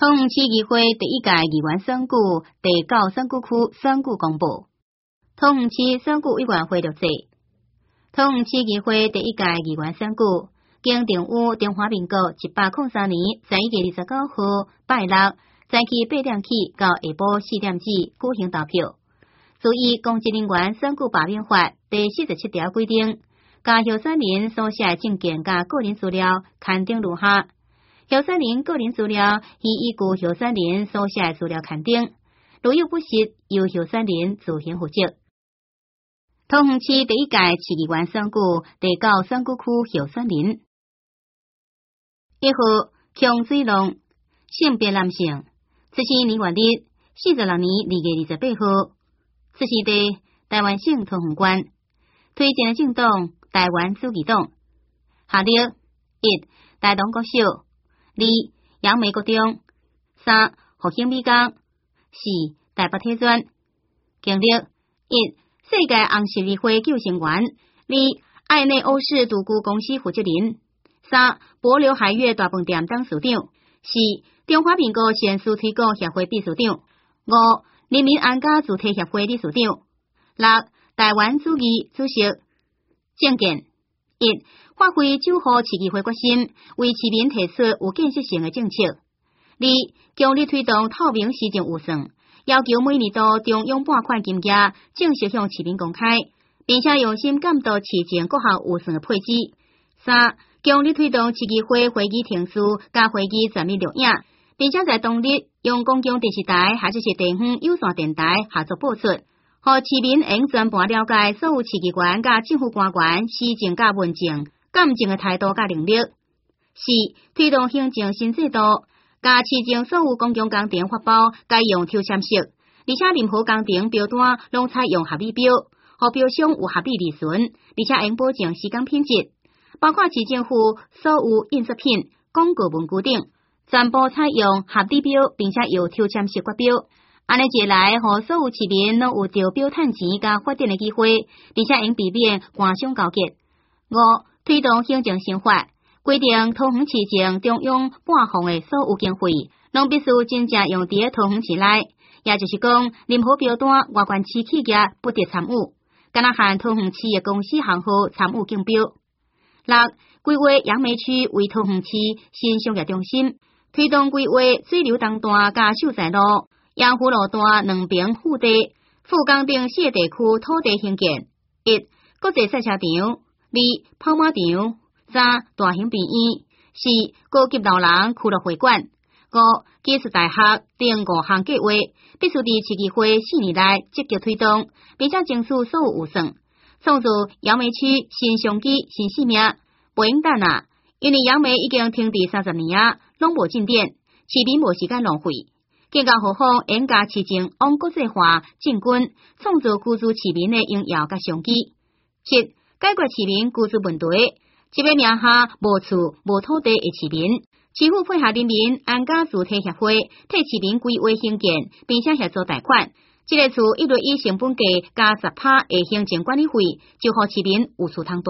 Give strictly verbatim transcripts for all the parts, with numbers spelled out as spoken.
桃园市议会第一届议员选举第九选举区选举公布。桃园市选举委员会录制。桃园市议会第一届议员选举，经定于中华民国一百零三年十一月二十九号拜六早起八点起到下晡四点止举行投票。注意公职人员选举罢免法第四十七条规定，甲候选人所写的证件甲个人资料刊登如下。候选人个人资料已依据候选人所写的资料刊登，如有不实，由候选人自行负责。桃园市第一届市议员选举第九选举区候选人：一号强水龙，性别男性，出生年月日四十六年二月二十八号，出生地台湾省桃园县，推荐的政党台湾主义党。下列：一、台东国小；二、杨梅国中；三、复兴美工；四、台北体专。经历：一、世界红十字会救生员；二、爱内欧式独居公司负责人；三、博流海悦大饭店董事长；四、中华民国县市推广协会秘书长；五、人民安家主体协会理事长；六、台湾主义主席。政见：一、发挥守护市议会决心，为市民提出有建设性的政策；二、强力推动透明施政预算，要求每年度中央拨款金额正式向市民公开，并且用心监督市政各项预算的配置；三、强力推动市议会会议停书加会议全面录影，并且在当日用公共电视台或者是地方有线电台合作播出，互市民能全盘了解所有市议员甲政府官员施政甲问政、干政的态度甲能力；四、推动行政新制度，甲市政所有公共工程发包该用抽签式，而且任何工程标单拢采用合理标，互标商有合理利润，而且应保证时间品质，包括市政府所有印刷品、广告文具等，全部采用合理标，并且由抽签式发标。安尼一来，互所有市民拢有着标趁钱甲发展的机会，并且应避免官商勾结。五、推动行政新法，规定桃园市政中央拨放的所有经费，拢必须真正用伫桃园市内，也就是讲，任何标单外县市企业不得参与，敢若限桃园市的公司行号参与竞标。六、规划杨梅区为桃园市新商业中心，推动规划水流东段甲秀才路、杨湖路段两边腹地、富冈等四个地区土地兴建。一、国际赛车场；二、跑马场；三、大型病院；四、高级老人俱乐会馆；五、技术大学等五项计划，必须伫市议会四年内积极推动，并且争取所有预算，创造杨梅区新商机、新生命。不用等啊，因为杨梅已经停滞三十年啊，拢无进展，市民无时间浪费。更加何况应甲市政往国际化进军，创造居住市民的应有甲商机。七、解决市民居住问题，一个名下无厝无土地的市民，市府配合人民安家主体协会，替市民规划兴建，并且协助贷款。这个厝一律以成本价加十趴的行政管理费，就互市民有厝通住。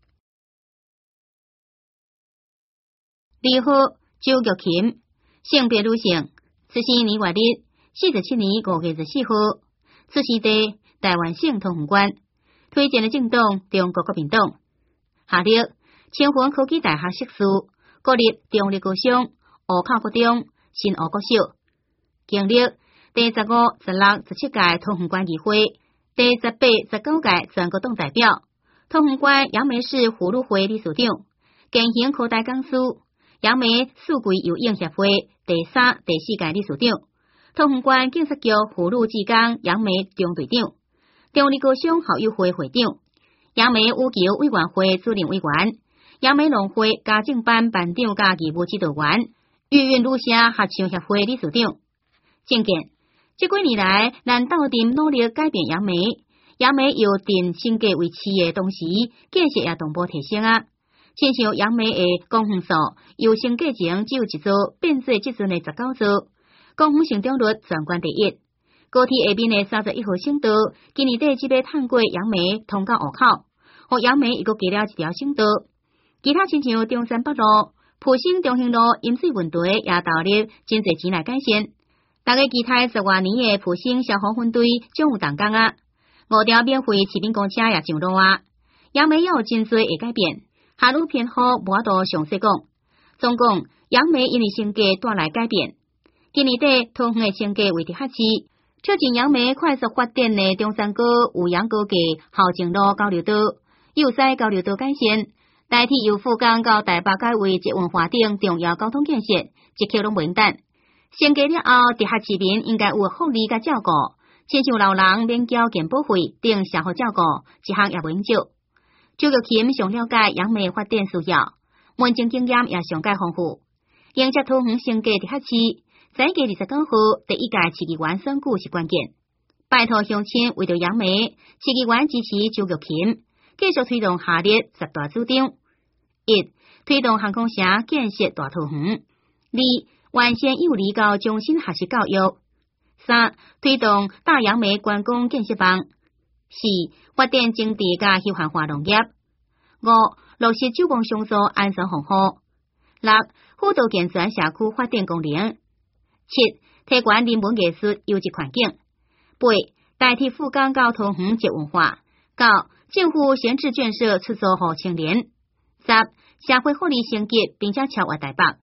二号周玉琴，性别女性，出生年月日四十七年五月十四号，出生地台湾省桃园县，推荐的政党中国国民党。下列：清华科技大学硕士，国立中立高商、湖口国中、新湖国小。经历：第十五、十六、十七届桃园县议会，第十八、十九届全国党代表，桃园县杨梅市妇女会理事长，经行科大讲师。杨梅数柜有影协会第三、第四届理事长，桃园县警察局妇女志工杨梅中队长，中立高商校友会会长，杨梅羽球委员会主任委员，杨梅农会家政班班长甲义务指导员，育运女社合唱协会理事长。政见：这几年来，咱斗阵努力改变杨梅，杨梅由镇升格为市的同时，建设也同步提升啊。亲像杨梅的公园数，由升格前只有一座，变做即阵的十九座，公园成长率全县第一。高铁下面的三十一号省道，今年底即要探过杨梅通到湖口，互杨梅又搁加了一条省道。其他亲像中山北路、 普兴中兴路饮水问题也投入真侪钱来改善。大家期待十外年的普兴消防分队将有动工啊！五条免费骑兵公车也上路啊！杨梅也有真侪会改变，下路偏好无法度详细讲。总共杨梅因为性格带来改变。今年底桃园的性格为伫较市，跳进杨梅快速发展的中山高有阳高架校正路交流道、右西交流道改善，代替由富冈到台北改为捷运化等重要交通建设，一切拢不用等。升级了后，伫下市民应该有福利甲照顾，亲像老人免缴健保费等社会照顾，一项也袂用少。周玉琴上了解杨梅发展需要，门前经验也上界丰富。迎接桃园升级伫下市，十一月二十九号第一届市议员选举是关键。拜托乡亲为着杨梅，市议员支持周玉琴，继续推动下列十大主张：一、推动航空城建设大桃园；二、完善幼儿到终身学习教育；三、推动大杨梅观光建设网；四、发展经济甲休闲化农业；五、落实酒坊上座安全防护；六、辅导健全社区发展功能；七、提悬人文艺术优质环境；八、代替富冈到桃园节文化；九、政府闲置建设出租予青年；十、社会福利升级并且超越台北。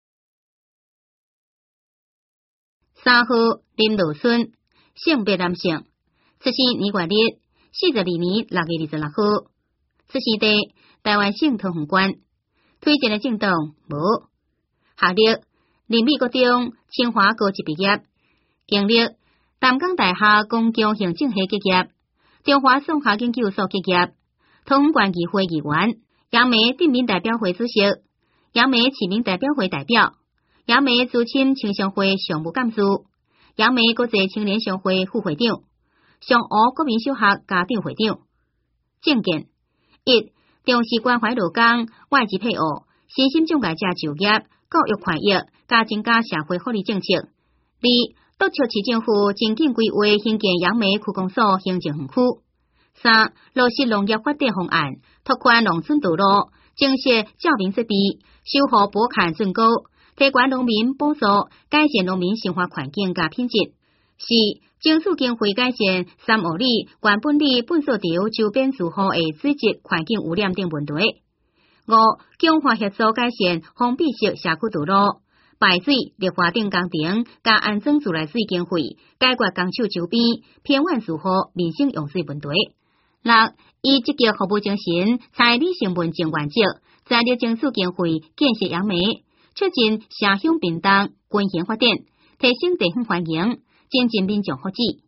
三号林路孙，性别男性，出生年月日四十二年六月二十六号，出生地台湾省桃园县，推荐的政党无，学历林美国中清华高级毕业，经历淡江大学公共行政系毕业，中华综合研究所毕业，桃园县议会议员，杨梅镇民代表会主席，杨梅市民代表会代表。杨梅资深青商会常务干事，杨梅国际青年商会副会长，上湖国民小学家长会长。政见：一、重视关怀劳工、外籍配偶、身心障碍者就业、教育权益，加增加社会福利政策；二、督促市政府精进规划兴建杨梅区公所行政园区；三、落实农业发展方案，拓宽农村道路，增设照明设备，修护补坎圳沟。提悬农民补助，改善农民生活环境甲品质。四、争取经费改善三湖里、原本里、本所潮周边住户的水质、环境污染等问题。五、强化协助改善封闭式社区道路、排水、绿化等工程，加安装自来水经费，解决工厂周边偏远住户民生用水问题。六、以积极服务精神，采理性文政原则，在力争取经费建设杨梅。促进城乡平等、均衡发展，提升地方环境，增进民众福祉。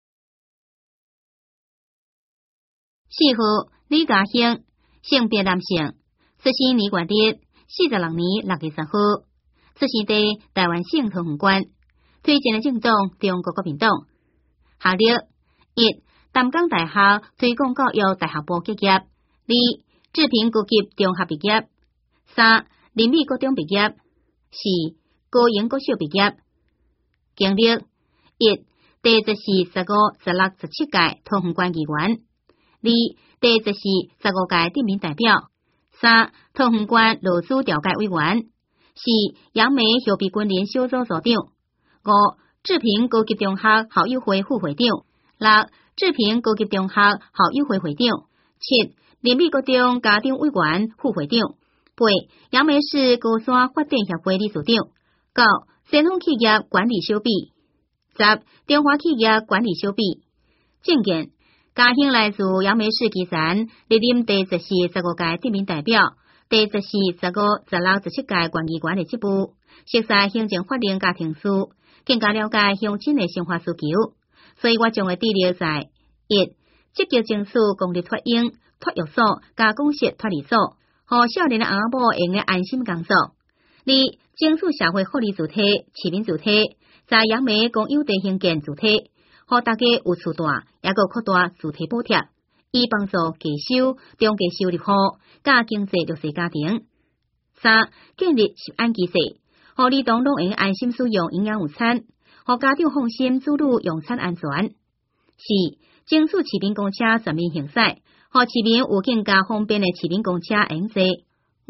四号李家兴，性别男性，出生年月日四十六年六月十号，出生地台湾省桃园县，推荐的政党中国国民党。学历：一、淡江大学推广教育大学部毕业；二、志平高级中学毕业；三、林美高中毕业；四、高营国小毕业。经历：一、第十四、十五、十六、十七届桃园县议员；二、第十四、十五届镇民代表；三、桃园县劳资调解委员；四、杨梅后备军人小组组长；五、志平高级中学校友会副会长；六、志平高级中学校友会会长；七、林美国中家长委员副会长。八、杨梅市高山发展协会理事长；九、先锋企业管理小比；十、中华企业管理小比。政见：家兴来自杨梅市基层，历任第十四、十五届镇民代表，第十四、十五、十六、十七届县议员的职务，熟悉行政法令家庭事，更加了解乡亲的生活需求。所以我将会致力在：一、积极争取公立托婴、托育所、加公设托儿所。互少年的阿母会用安心工作。二、争取社会福利主体、市民主体，在杨梅公有地兴建主体，互大家有厝住，也个扩大主体补贴，以帮助低收、中低收入户、甲经济弱势家庭。三、建立食安机制，互儿童拢用安心使用营养午餐，互家长放心子女用餐安全。四、争取市民公车全面行驶。互市民有更加方便的市民公车用坐。五、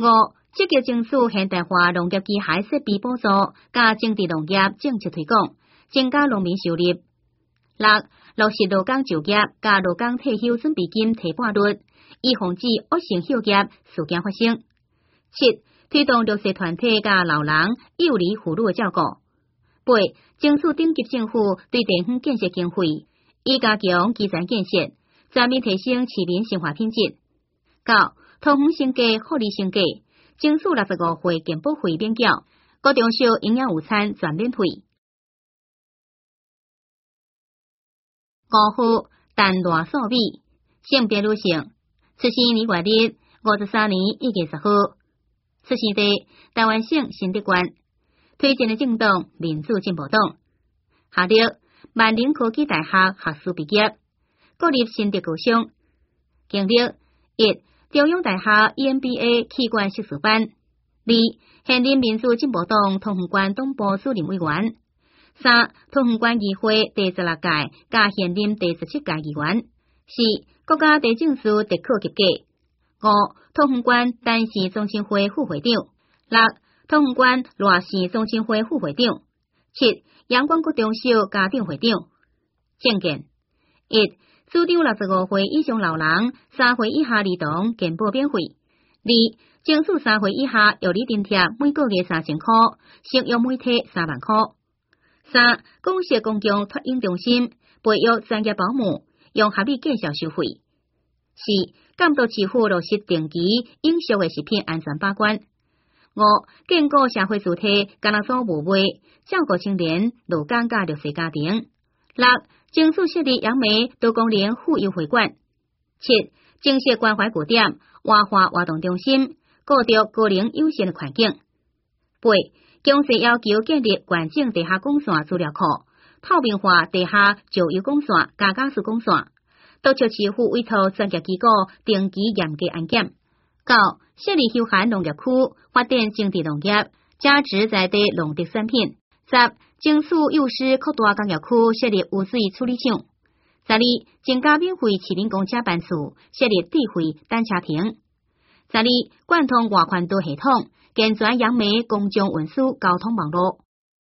积极争取现代化农业机械设备补助，加种植农业政策推广，增加农民收入。六、落实劳工就业，加劳工退休准备金提半率，以防止恶性休业事件发生。七、推动弱势团体加老人有利妇女的照顾。八、争取顶级政府对地方建设经费，以加强基层建设，全面提升市民生活品质。九、通风升价，福利升价，争取六十五岁健保费免缴，高中小营养午餐全免费。五号淡大素美，性别女性，出生年月日五十三年一月十号，出生地台湾省新竹县，推荐的政党民主进步党，学历万宁科技大学学士毕业，国立新竹高商，经历一中央大学 E M B A 器官硕士班，二现任民主进步党通风县党部主任委员。三、通风县议会第十六届加现任第十七届议员。四、国家地政司特考及格。五、通风县单县中心会副会长。六、通风县赖县中心会副会长。七、阳光国中小家长会长。证件一、主张六十五岁以上老人，三岁以下儿童健保免费。二、争取三岁以下药理津贴每个月三千块，适用每体三万块。三、公社公共托婴中心培育专业保姆，用合理介绍收费。四、监督市府落实定期饮食的食品安全把关。五、建构社会主体干那所无卖，照顾青年、劳工甲弱势家庭。六、争取设立杨梅多功能妇幼会馆。七、建设关怀据点、活化活动中心，构筑高龄友善的环境。八、强势要求建立完整地下供线资料库，透明化地下石油供线、加加速供线，督促市府委托专业机构定期严格安检。九、设立休闲农业区，发展种植农业，加值在地农特产品。十、争取幼师扩大工业区，设立污水处理厂。十二、增加免费市民公车班次，设立智慧单车亭。十二、贯通外环道系统，健全杨梅公众运输交通网络。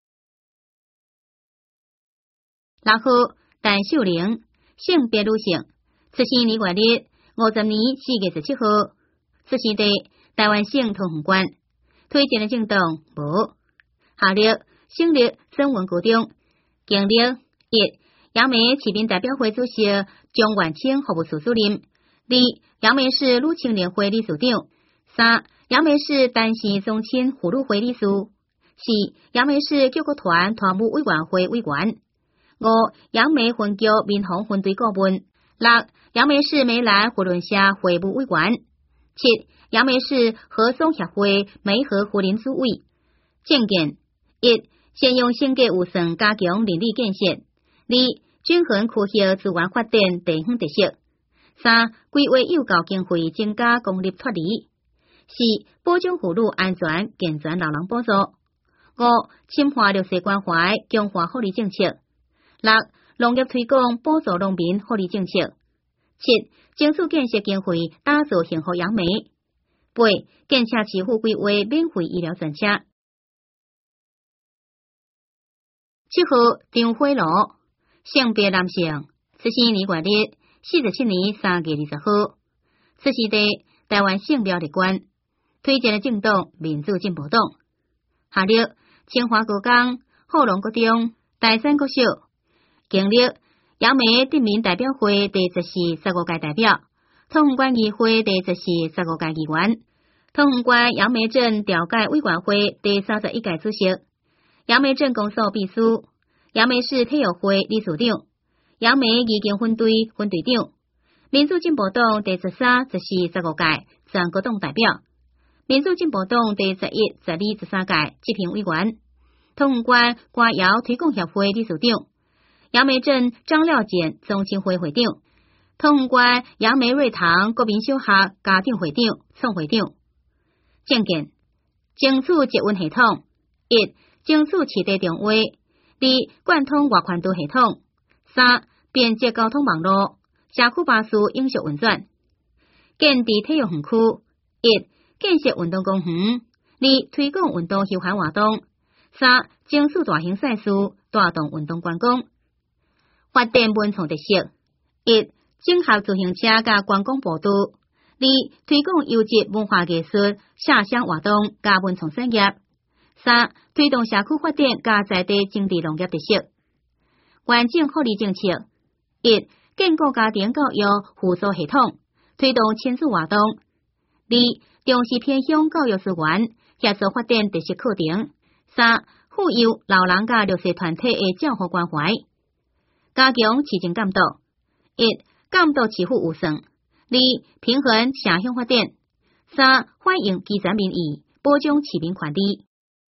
六号陈秀玲，性别女性，出生年月日五十年四月十七号，出生地台湾省通风县，推荐的政党无。学历省立省文高中，经历一杨梅市民代表会主席张元清服务处主任。二、杨梅市女青年会理事长。三、杨梅市单县宗亲妇女会理事。四、杨梅市救国团团务委员会委员。五、杨梅分局民防分队顾问。六、杨梅市梅兰妇伦社会务委员。七、杨梅市和松协会梅河妇人组委。证件一、先用性格预算加强邻里建设。二、均衡区域资源发展地方特色。三、规划幼教经费增加公立脱离。四、保障妇女安全健全老人补助。五、深化弱势关怀强化福利政策。六、农业推广补助农民福利政策。七、争取建设经费打造幸福杨梅。八、建设市府规划免费医疗专车。七号张辉罗，性别男性，出生年月日四十七年三月二十号，出生地台湾省苗栗县，推荐的政党民主进步党。学历清华高工、后龙国中、台山国小，经历杨梅镇民代表会第十四、十五届代表，通风县议会第十四、十五届议员，通风县杨梅镇调解委员会第三十一届主席，杨梅镇公所秘书，杨梅市体育会理事长，杨梅义警分队分队长，民主进步党第十三、十四、十五届全国党代表，民主进步党第十一、十二、十三届执评委员，通风县歌谣推广协会理事长，杨梅镇张廖简中心会会长，通风县杨梅瑞堂国民小学家长会长、创会长。证件：争取捷运系统。一、争取市地定位。二、贯通外环道系统。三、便捷交通网络，社区巴士永续运转。建伫体育园区。一、 建设运动公园；二、推广运动休闲活动；三、争取大型赛事，带动运动观光。发展文创特色：一、整合自行车甲观光步道；二、推广优质文化艺术、下乡活动甲文创产业；三、推动社区发展甲在地经济农业特色。完整福利政策：一、建构家庭教育辅助系统，推动亲子活动；二、重视偏乡教育资源，协助发展特色课程；三、富有老人甲弱势团体的照护关怀。加强市政监督：一、监督市府预算；二、平衡城乡发展；三、反映基层民意，保障市民权利。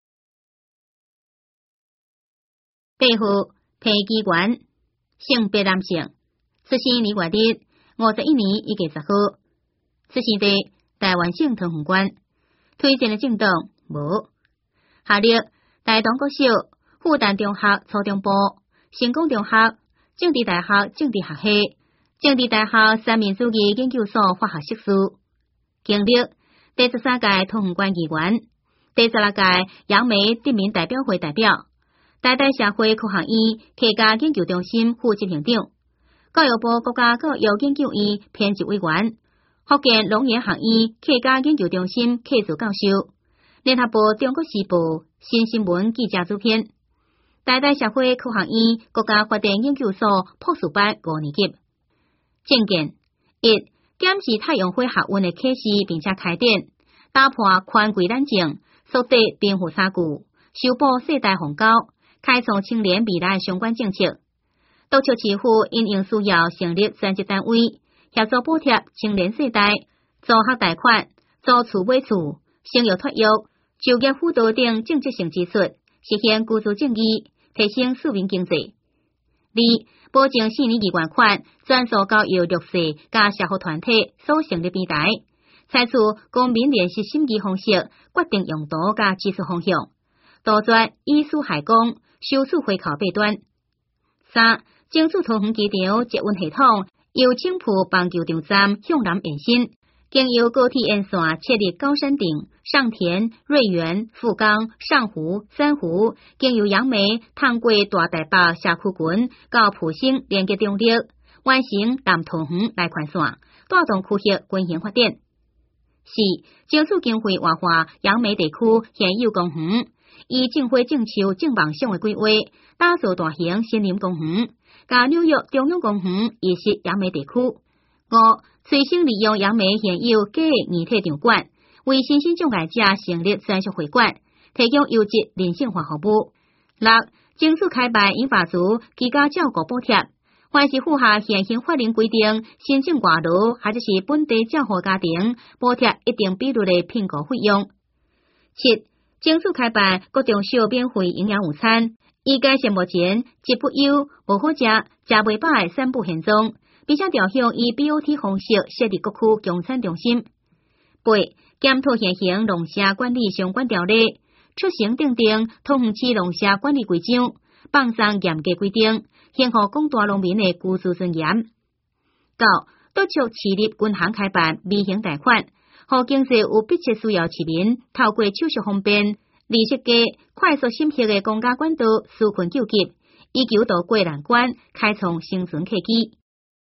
八号提机关，性别男性，出生年月日五十一年一月十号，出生地台湾省桃园县，推荐的政党无。学历台东国小、复旦中学初中部、成功中学、政治大学政治学系、政治大学三民主义研究所法学硕士。经历第十三届桃园县议员，第十六届杨梅镇民代表会代表。台大社会科学院客家研究中心副执行长，教育部国家教育研究院编辑委员，福建农业学院客家研究中心客座教授，联合报中国时报新新闻记者主编，台大社会科学院国家发展研究所博士班五年级。政见：一、检视太阳花学运的启示，并且开展，打破宽贵冷静，缩短贫富差距，修补世代鸿沟。开创青年未来相关政策，督促市府因应需要成立专职单位，协助补贴青年世代租学贷款、租厝买厝、生育托育、就业辅导等政策性支出，实现居住正义，提升市民经济。二、保证四年议员款专属交由弱势甲社会团体所成立平台，采取公民联席审议方式，决定用途甲支出方向，杜绝以私害公。收取回扣弊端。三、争取桃园机场捷运系统由青埔棒球场站向南延伸，经由高铁沿线设立高山顶、上田、瑞园、富冈、上湖、三湖，经由杨梅、探过大台北社区群到埔心连接中立，完成南桃园来环线，带动区域均衡发展。四、争取经费活化杨梅地区现有公园。以种花种树种梦想的规划，打造大型森林公园，甲纽约中央公园移设杨梅地区。五、随性利用杨梅现有假的二体场馆，为新兴障碍者成立专属会馆，提供优质人性化服务。六、争取开办银发族居家照顾补贴，凡是符合现行法令规定，申请外劳或者是本地照护家庭，补贴一定比率的聘雇费用。七、争取开办各种小免费营养午餐，以改善目前食不优、无好食、食袂饱的散步现状，并且调向以 B O T 方式设立各区供餐中心。八、检讨现行农舍管理相关条例，出行订定桃园市农舍管理规章，放松严格规定，维护广大农民的居住尊严。九、督促市立银行开办微型贷款。互经济有迫切需要市民透过手续方便、利息低、快速审核的公家管道纾困救急，以求渡过难关，开创生存契机。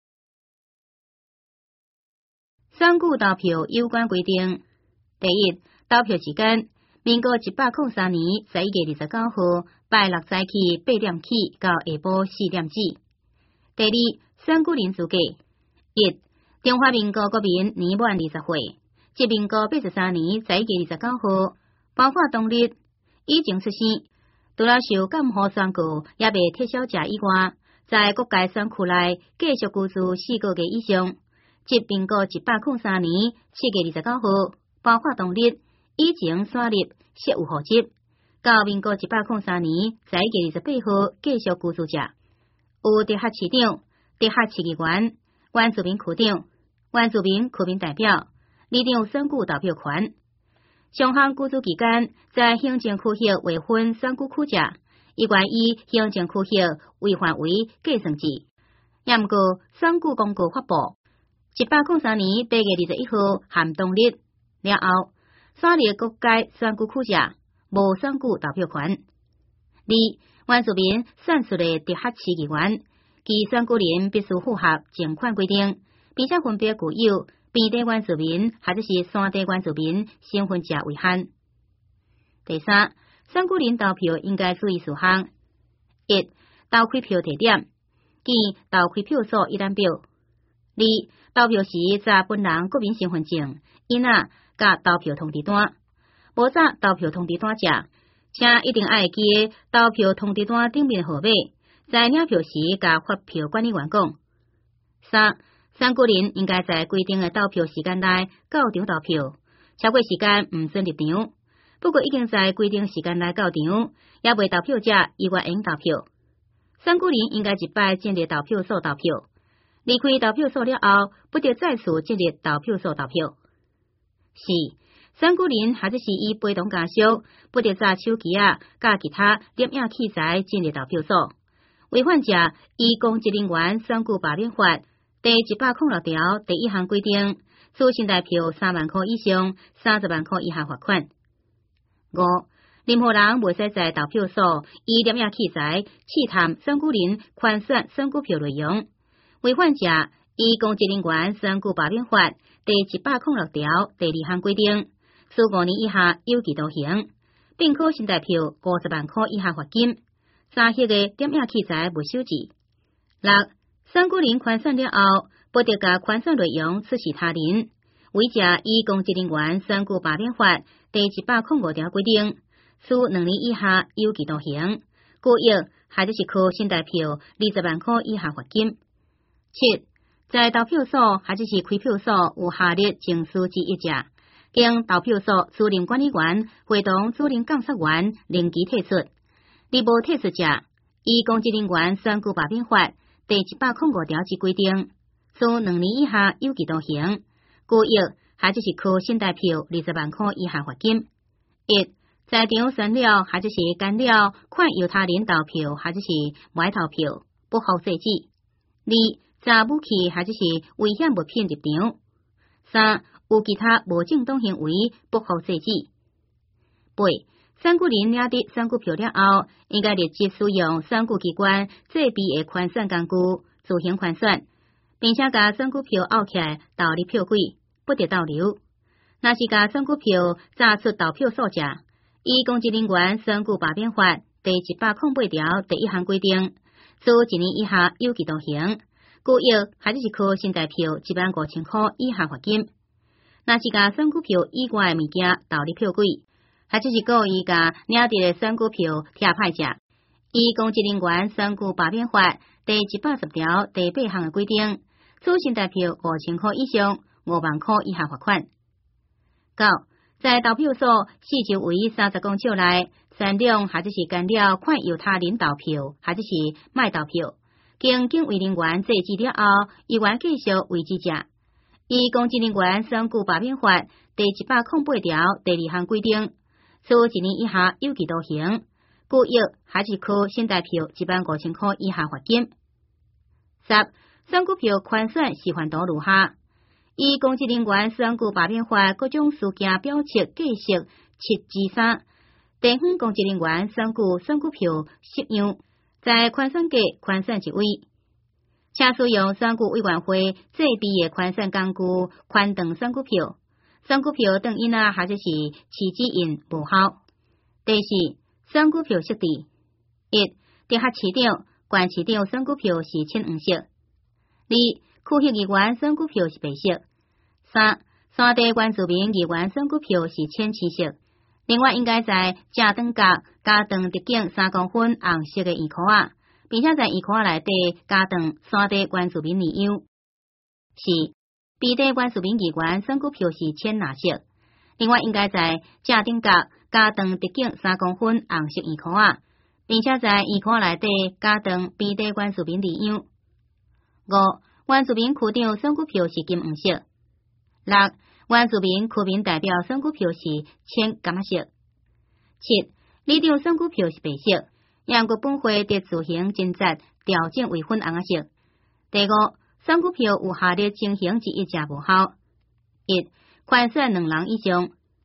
选举投票有关规定：第一，投票时间：民国一百零三年十一月二十九号，拜六早起八点起到下晡四点止。第二，选举人资格：一、中华民国国民年满二十岁。即民国八十三年十一月二十九号，包括当日以前出生，除了受监护选举也未撤销者以外，在各界选区内继续居住四个月以上。即民国一百零三年七月二十九号，包括当日以前选入设有户籍，到民国一百零三年十一月二十八号继续居住者，有直辖市长、直辖市议员、原住民区长、原住民区民代表。里长选举投票权，上项居住期间，在行政区域未分选举区者，依原以行政区域为范围计算制。也毋过，选举公告发布，一百零三年八月二十一号含当日了后， 选立各界选举区者，无选举投票权。二、原住民选出的直辖市议员，其选举人必须符合前款规定，并且分别具有边地原住民或者是山地原住民身份者为限。第三，选举人投票应该注意事项：一、投开票地点，即投开票所一览表；二、投票时查本人国民身份证、印仔甲投票通知单，无查投票通知单者，请一定要记投票通知单顶面号码，在领票时甲发票管理员讲。三、选举人应该在规定的投票时间内到场投票，超过时间毋准入场。不过已经在规定时间内到场，也未投票者依原用投票。选举人应该一摆进入投票所投票，离开投票所了后，不得再次进入投票所投票。四、选举人或者是伊陪同家属，不得揸手机啊，甲其他摄影器材进入投票所。违反者，依公职人员选举罢免法第一百零六条第一项规定，处新台票三万块以上、三十万块以下罚款。五、任何人袂使在投票所以摄影器材试探选举人圈选选举票内容。违反者，依公职人员选举罢免法第一百零六条第二项规定，处五年以下有期徒刑，并可新台票五十万块以下罚金。三迄个摄影器材没收治。六、选举人圈选了后，不得甲圈选内容出示他人。违者依公职人员选举罢免法第一百零五条规定，处两年以下有期徒刑，故意或者是扣新台票二十万块以下罚金。七、在投票所或者是开票所有下列证书之一者，经投票所主任管理员会同主任监察员另其提出。你无提出者，依公职人员选举罢免法第一百零五条之规定，处两年以下有期徒刑，故意或者是扣新台票二十万块以下罚金。一、在场选了或者是干了款由他人投票或者是买投票，不合设置。二、查武器或者是危险物品入场。三、有其他无正当行为，不合设置。八、选举人领得选举票了后，应该立即使用选举机关制备的圈选工具自行圈选，并且把选举票拗起来倒入票柜，不得倒流。若是把选举票炸出投票所者，依公职人员选举罢免法第一百零八条第一项规定，处一年以下有期徒刑，故意或者是扣新台票一万五千块以下罚金。若是把选举票以外的物件倒入票柜，或者是故意甲领得的选举票贴歹者，依公职人员选举罢免法第一百十条第八项的规定，处新台票五千块以上、五万块以下罚款。九、在投票所四周围三十公尺内，善良或者是干了款由他人投票或者是卖投票，经警卫人员制止了后，依原继续维持者，依公职人员选举罢免法第一百零八条第二项规定，处一年以下有期徒刑，故意或是扣新台票一万五千块以下罚金。十、选举票圈选是犯道如下：依公职人员选举罢免法各种事件表册计设七之三，地方公职人员选举选举票适用，在圈选格圈选一位，且使用选举委员会制备的圈选工具圈断选举票，选举票断印啊或者是刺指印无效。第四、选举票色地：一、直辖市长、县市长选举票是浅黄色；二、区域议员选举票是白色；三、山地原住民议员选举票是浅青色。另外，应该在正长角加长直径三公分红色的圆箍仔，并且在圆箍仔内底加长山地原住民字样。四、边地原住民议员选举票是浅蓝色。另外，应该在正顶角加长直径三公分红色圆箍仔，并且在圆箍仔内底加长边地原住民字样。五、原住民区长选举票是金黄色。六、原住民区民代表选举票是浅橄榄色。七、里长选举票是白色，央国本会得自行侦查调整为粉红色。第五、选举票有下列情形之一者无效：一、圈选两人以上；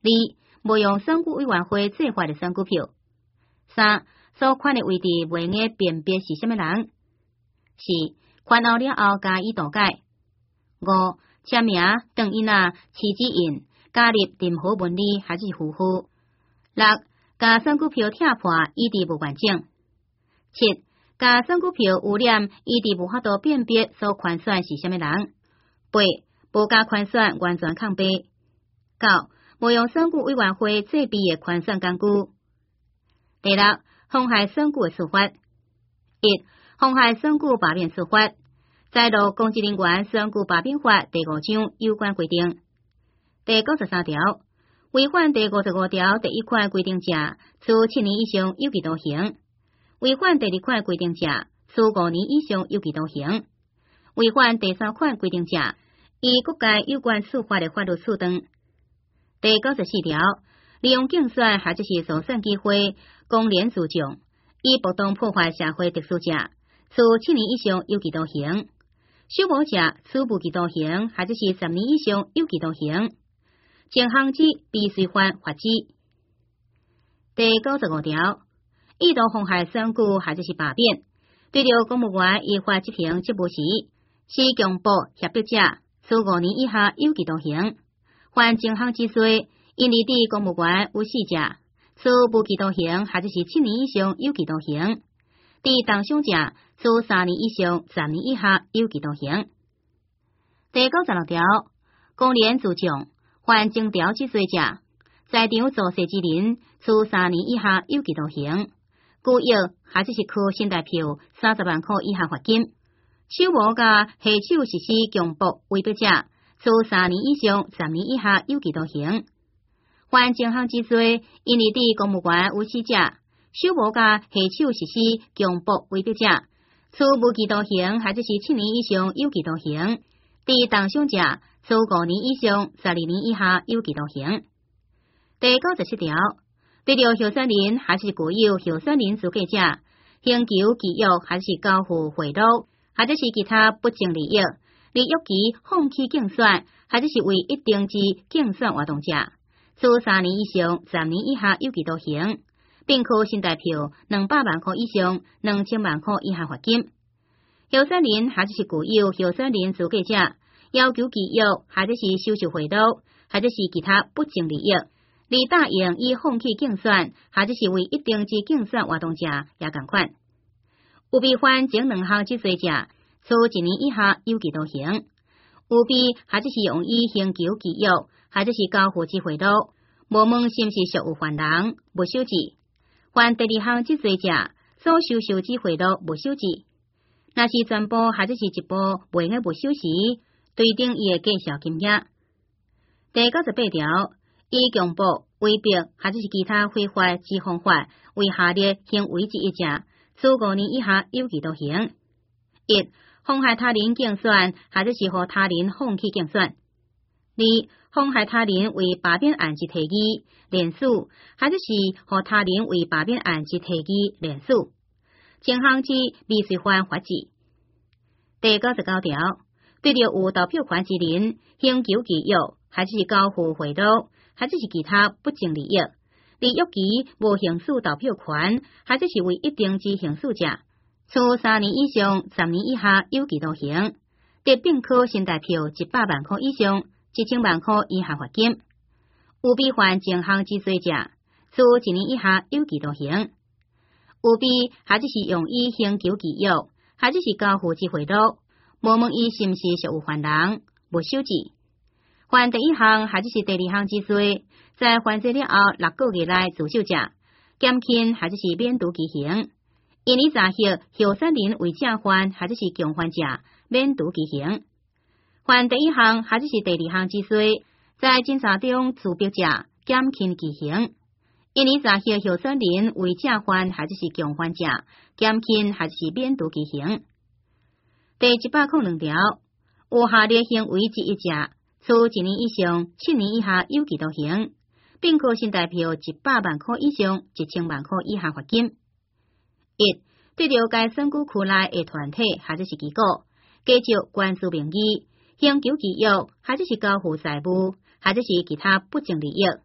二、无用选举委员会制发的选举票。三、所款的位置袂用辨别是啥物人。四、款后了后加以涂改。五、签名、登印啊、刺指印、加入任何文字还是符符。六、甲选举票拆破，以致无完整。七、甲选举票污染，以致无法度辨别所款选是啥物人。八、无甲款选完全抗白。九、无用选举委员会制备的款选工具。第六、妨害选举的处罚。一、妨害选举罢免处罚。在路公职人员选举罢免法第五章有关规定。第九十三条，违反第五十五条第一款规定者，处七年以上有期徒刑；违反第二款规定者，处五年以上有期徒刑；违反第三款规定者，依各界有关处罚的法律处分。第九十四条，利用竞选或者是所选机会，公然自重，以不当破坏社会秩序者，处七年以上有期徒刑；守无者，处无期徒刑，或者是十年以上有期徒刑。前项之必须犯法之。第九十五条，意图妨害选举或者是罢免，对着公务员依法执行职务时，是强迫胁迫者，处五年以下有期徒刑；犯前项之罪，因利抵公务员有事者，处无期徒刑或者是七年以上有期徒刑；抵当伤者，处三年以上十年以下有期徒刑。第九十六条，公然自重。犯征条之罪者，在场作势之人，处三年以下有期徒刑；故意或者是扣身代票三十万块以下罚金；手无甲下手实施强迫威逼者，处三年以上十年以下有期徒刑。犯前项之罪，因利抵公务员有事者，手无甲下手实施强迫威逼者，处无期徒刑或者是七年以上有期徒刑；抵当伤者，处五年以上十二年以下有期徒刑。第九十七条，对着候选人还是具有候选人资格者，刑求羁押还是交付贿赂，或者是其他不正利益，利诱其放弃竞选，或者是为一定之竞选活动者，处三年以上十年以下有期徒刑，并扣身代票两百万块以上两千万块以下罚金。候选人或者是具有候选人资格者，要求羁押，或者是收受贿赂，或者是其他不正利益，你答应以放弃竞选，或者是为一定之竞选活动者，也同款。有违反前两项之罪者，处一年以下有期徒刑；有被或者是用以刑求羁押，或者是交付之贿赂，无问是毋是属有犯人，无收治。犯第二项之罪者，所收受之贿赂无收治。若是全部或者是一部未用无收时，对定伊的计销金额。第九十八条，以强迫、威逼或者是其他非法之方法为下列行为之一者，处五年以下有期徒刑。一、妨害他人竞选，或者是互他人放弃竞选；二、妨害他人为罢免案之提议、联署，或者是互他人为罢免案之提议、联署。前项之必须犯法之。第九十九条，对着有投票权之人，刑求羁押，或者是交付贿赂，或者是其他不正利益，利诱其无行使投票权，或者是为一定之行使者，处三年以上十年以下有期徒刑，得并科身代票一百万块以上一千万块以下罚金。有被犯前项之罪者，处一年以下有期徒刑。有被或者是用以刑求羁押，或者是交付之贿赂，无问伊是毋是属有犯人，无收治。犯第一项或者是第二项之罪，在犯罪了后六个月内自首者，减轻或者是免除其刑；因以查获候选人为正犯或者是共犯者，免除其刑。犯第一项或者是第二项之罪，在侦查中自逼者，减轻其刑；因以查获候选人为正犯或者是共犯者，减轻或者是免除其刑。第一百零二条，有下列行为之一者，处一年以上七年以下有期徒刑，并科身代票一百万块以上一千万块以下罚金。一、对着该选举区内的团体或者是机构，假借官司名义，刑求羁押，或者是交付财物，或者是其他不正利益，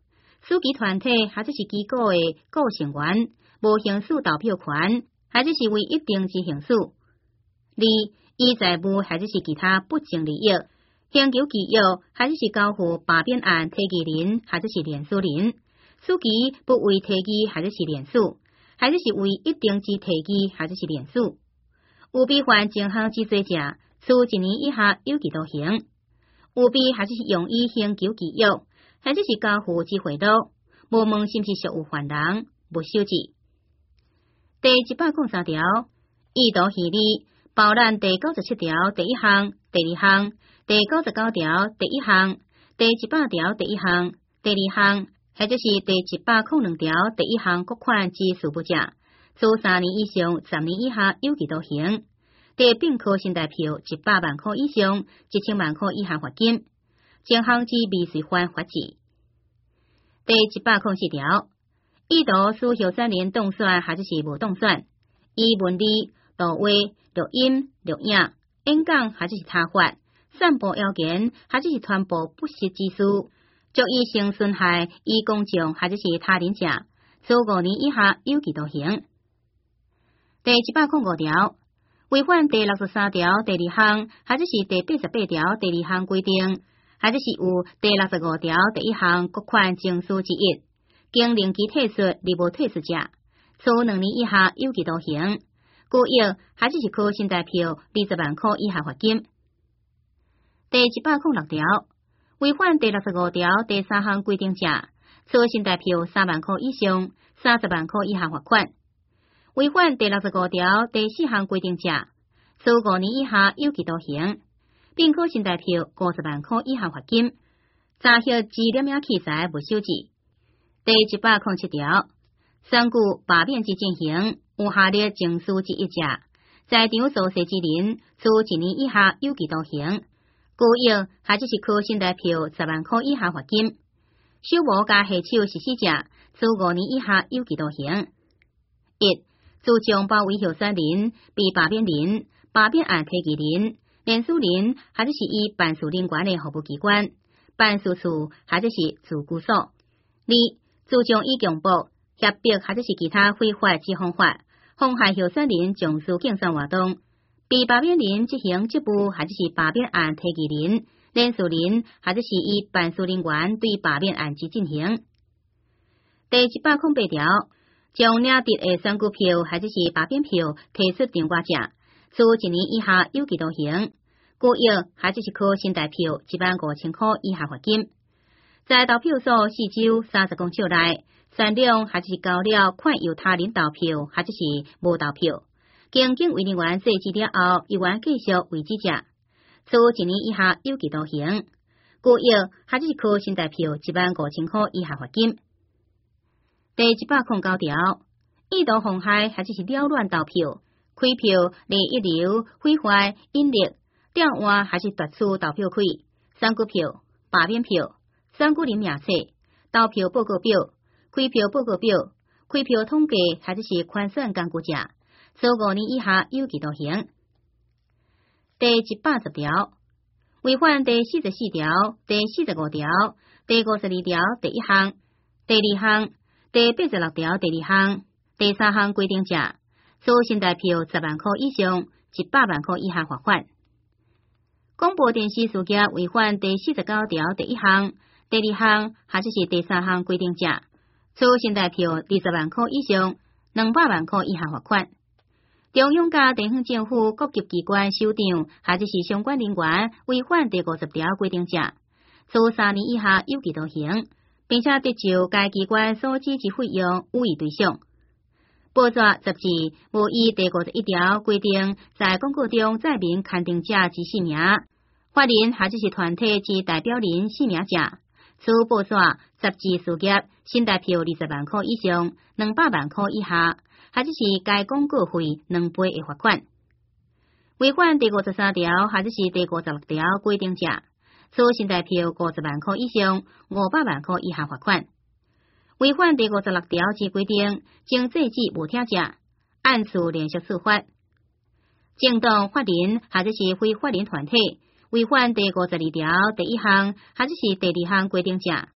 属其团体或者是机构的构成员，无行使投票权，或者是为一定之行使。二、依财务或者是其他不正利益，请求其约或者是交付罢免案提议人或者是联署人，使其不为提议或者是联署，或者是为一定之提议或者是联署。有违反前项之罪者，处一年以下有期徒刑。有违或者是用以刑求其约，或者是交付之贿赂，无问是毋是属有犯人，不受治。第一百零三条，意图虚拟，包含第九十七条第一项、第二项、第九十九条第一项、第一百条第一项、第二项，或者是第一百零两条第一项各款之事务者，处三年以上十年以下有期徒刑。第并科新台票一百万块以上一千万块以下罚金，前项之未遂犯罚治。第一百零四条，意图使候选人当选或者是无当选，以文字、图画、录音、录影、演讲或者是他法，散布谣言或者是传播不实之事，足以成损害以公众或者是他人者，处五年以下有期徒刑。第一百零五条，违反第六十三条第二项，或者是第八十八条第二项规定，或者是有第六十五条第一项各款情事之一，经令其退出而无退出者，处两年以下有期徒刑，故意或者是科新台票二十万块以下罚金。第一百零六条，违反第六十五条第三项规定者，处新台票三万块以上三十万块以下罚款。违反第六十五条第四项规定者，处五年以下有期徒刑，并科新台票五十万块以下罚金。查获之点样器材不收治。第一百零七条，选举罢免之进行有下列情事之一者，在场所涉之人，处一年以下有期徒刑，故意或者是科新台票十万块以下罚金。手无加下手实施者，处五年以下有期徒刑。一、主张包围候选人、被罢免人、罢免案提议人、联署人，或者是以办事人员的服务机关、办事处或者是自居所。二、主张以强迫、胁迫或者是其他非法之方法，妨害候选人从事竞选活动，被罢免人执行职务或者是罢免案提议人、联署人，或者是以办事人员对罢免案之进行。第一百零八条，将领得的选举票或者是罢免票提出场外者，处一年以下有期徒刑，故意或者是科新台票一万五千块以下罚金。在投票所四周三十公尺内，善良或者是交了款由他人投票或者是无投票，经警卫人员制止了后，依然继续为之者，处一年以下有期徒刑，故意或者是科新台票一万五千块以下罚金。第一百零九条，意图妨害或者是扰乱投票、开票、利益流、毁坏、隐匿、调换或是夺取投票开、选举票、罢免票、选举人名册、投票报告表、开票报告表、开票统计或者是宽选工具者，处五年以下有期徒刑。第一百十条，违反第四十四条、第四十五条、第五十二条第一项、第二项、第八十六条第二项、第三项规定者，处新台票十万块以上一百万块以下罚款。广播电视事业违反第四十九条第一项、第二项或者是第三项规定者，处新台票二十万块以上两百万块以下罚款。中央甲地方政府各级机关首长或者是相关人员违反第五十条规定者，处三年以下有期徒刑，并且得就该机关所支之费用予以赔偿。报纸杂志无依第五十一条规定，在广告中载明刊登者之姓名，法人或者是团体之代表人姓名者，处报纸杂志事业新台票二十万块以上两百万块以下，或者是该广告费两倍的罚款。违反第五十三条或者是第五十六条规定者，处新台票五十万块以上五百万块以下罚款。违反第五十六条之规定，经制止无听者，按次连续处罚。政党、法人或者是非法人团体违反第五十二条第一项或者是第二项规定者，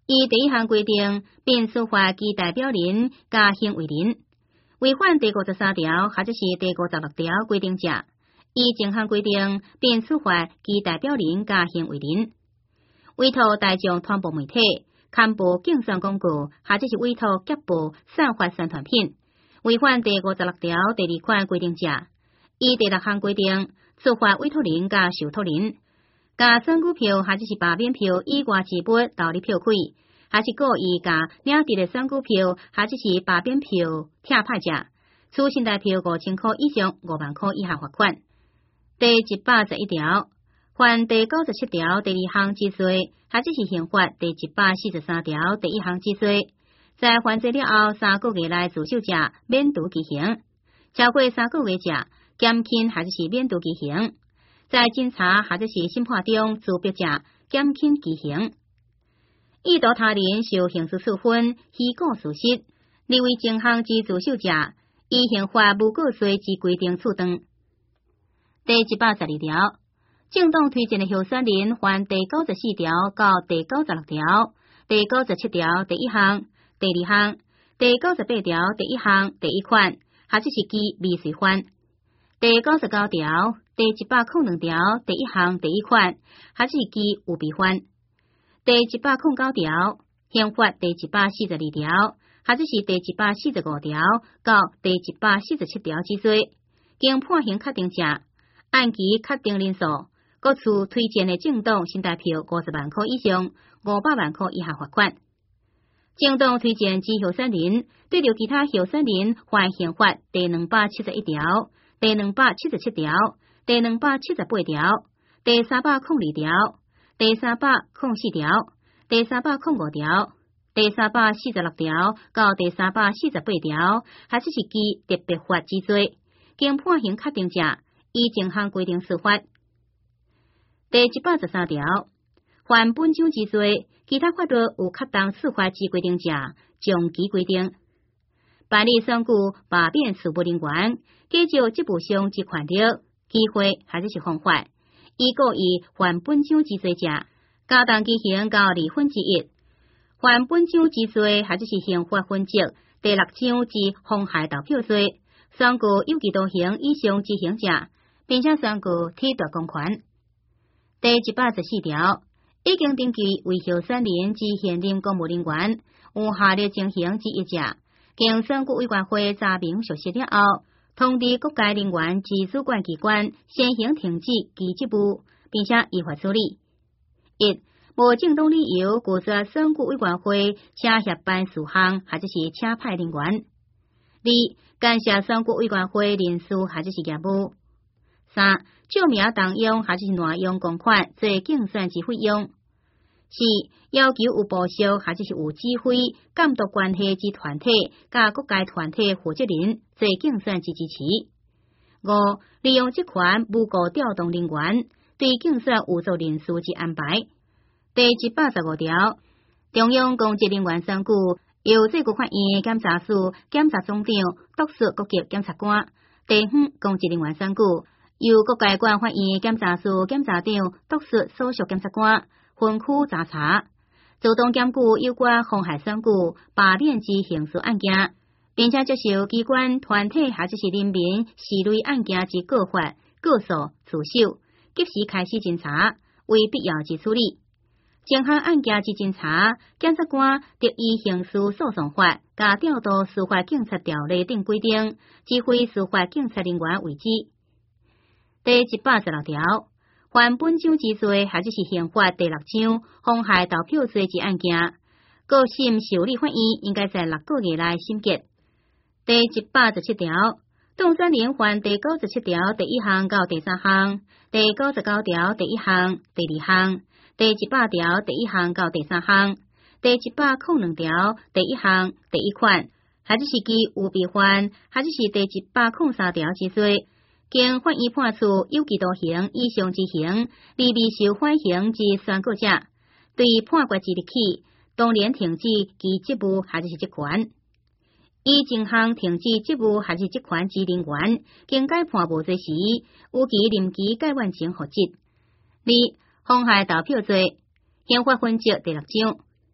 依第一项规定，并处罚其代表人加行为人违反第五十三条或者是第五十六条规定者，依前项规定，并处罚其代表人加行为人委托大众传播媒体刊布竞选广告，或者是委托揭布散发宣传品，违反第五十六条第二款规定者，依第六项规定，处罚委托人加受托人甲选举票或者是罢免票以外之物盗入票开，还是故意甲领得的选举票或者是罢免票拆歹者，处新台票五千块以上五万块以下罚款。第一百十一条，犯第九十七条第二项之罪，或者是刑法第一百四十三条第一项之罪，在犯罪了后三个月内自首者免除其刑，超过三个月者减轻或者是免除其刑。在侦查或者是审判中自闭者减轻其刑，意图他人受刑事处分、虚构事实，立为前项之自首者，依刑法无个罪之规定处分。第一百十二条，政党推荐的候选人犯第九十四条到第九十六条、第九十七条第一项、第二项、第九十八条第一项第一款，或者是其未遂犯。第九十九条、第一百零二条第一项第一款，或者是其有违犯。第一百零九条、刑法第一百四十二条，或者是第一百四十五条到第一百四十七条之罪，经判刑确定者，按其确定人数，各处推荐的政党新台票五十万块以上五百万块以下罚款。政党推荐之候选人，对着其他候选人犯刑法第两百七十一条、第两百七十七条、第两百七十八条、第三百零二条、第三百零四条、第三百零五条、第三百四十六条到第三百四十八条，或者是其特别法之罪，经判刑确定者，依前项规定处罚。第一百十三条，犯本章之罪，其他法律有恰当处罚之规定者，将其规定。办理选举罢免事务人员，依照职务上之权利、机会或者是方法，依故意犯本章之罪者，加重其刑到二分之一。犯本章之罪或者是刑法分则第六章之妨害投票罪，选举有期徒刑以上之刑者，并且选举褫夺公权。第一百十四条，已经登记为候选人之现任公务人员，有下列情形之一者，经选举委员会查明属实了后，通知各界人员之主管机关先行停止其职务，并且依法处理。一、无正当理由拒绝选举委员会请协办事项或者是请派人员；二、干涉选举委员会人事或者是业务；三、照明动用或者是挪用公款做竞选之费用；四、要求有部属或者是有指挥、监督关系之团体，甲各界团体负责人做竞选之支持；五、利用职权诬告调动人员，对竞选有助人事之安排。第一百十五条，中央公职人员选举由最高法院检察署检察总长督促各级检察官；地方公职人员选举由各界管法院检察署检察长督促所属检察官分区查查，主动检举有关妨害选举、罢免之刑事案件，并且接受机关、团体或者是人民系类案件之告发、告诉、自首，及时开始侦查，为必要之处理。前项案件之侦查，检察官得依刑事诉讼法甲调度司法警察条例等规定，指挥司法警察人员为之。第一百十六条，犯本章之罪或者是刑法第六章妨害投票罪之案件，各审受理法院应该在六个月内审结。第一百十七条，当选人犯第九十七条第一项到第三项、第九十九条第一项、第二项、第一百条第一项到第三项、第一百零二条第一项第一款，或者是其有违犯，或者是第一百零三条之罪，经法院判处有期徒刑以上之刑，而未受缓刑之宣告者，对判决之日起，当然停止其职务或者是职权。依前项停止职务或是职权之人员，经改判无罪时，有其任期改换前复职。二、妨害投票罪，刑法分则第六章。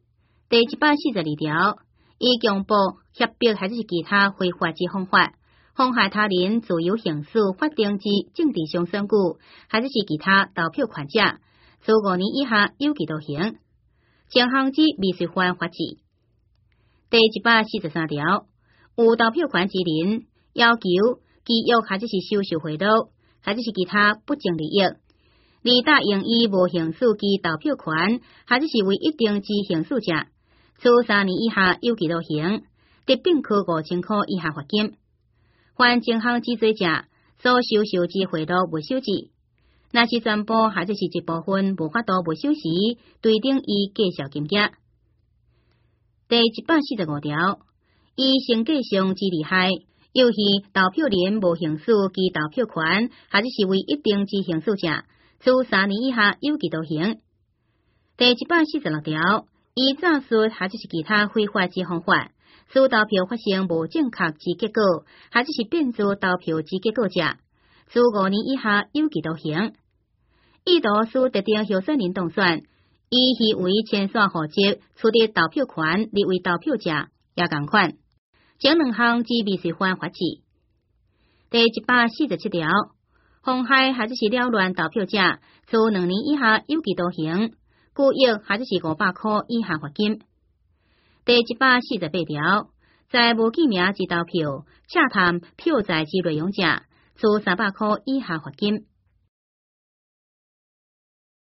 第一百四十二条，以强暴、胁迫或者是其他非法之方法，妨害他人自由行使法定之政治上身故，或者是其他投票权者，处五年以下有期徒刑。前项之未遂犯法治。第一百四十三条，有投票权之人要求基约或者是收受贿赂，或者是其他不正利益，而答应伊无行使其投票权，或者是为一定之行使者，处三年以下有期徒刑，得并科五千块以下罚金。凡前项之罪者，所收受之贿赂未收治，若是全部或者是一部分无法度未收时，对等伊计销金额。第一百四十五条，以生计上之利害，尤其投票人无行使其投票权，或者是为一定之行使者，处三年以下有期徒刑。第一百四十六条，以诈术或者是其他非法之方法，使投票发生无正确之结果，或者是变做投票之结果者，处五年以下有期徒刑。意图使特定候选人当选，以其为签署户籍、取得投票权立为投票者，也同款。前两项之未遂犯法治。第一百四十七条，妨害或者是扰乱投票者，处两年以下有期徒刑，拘役或者是五百块以下罚金。第一百四十八条，在无记名之投票，洽谈票债之内容者，处三百块以下罚金。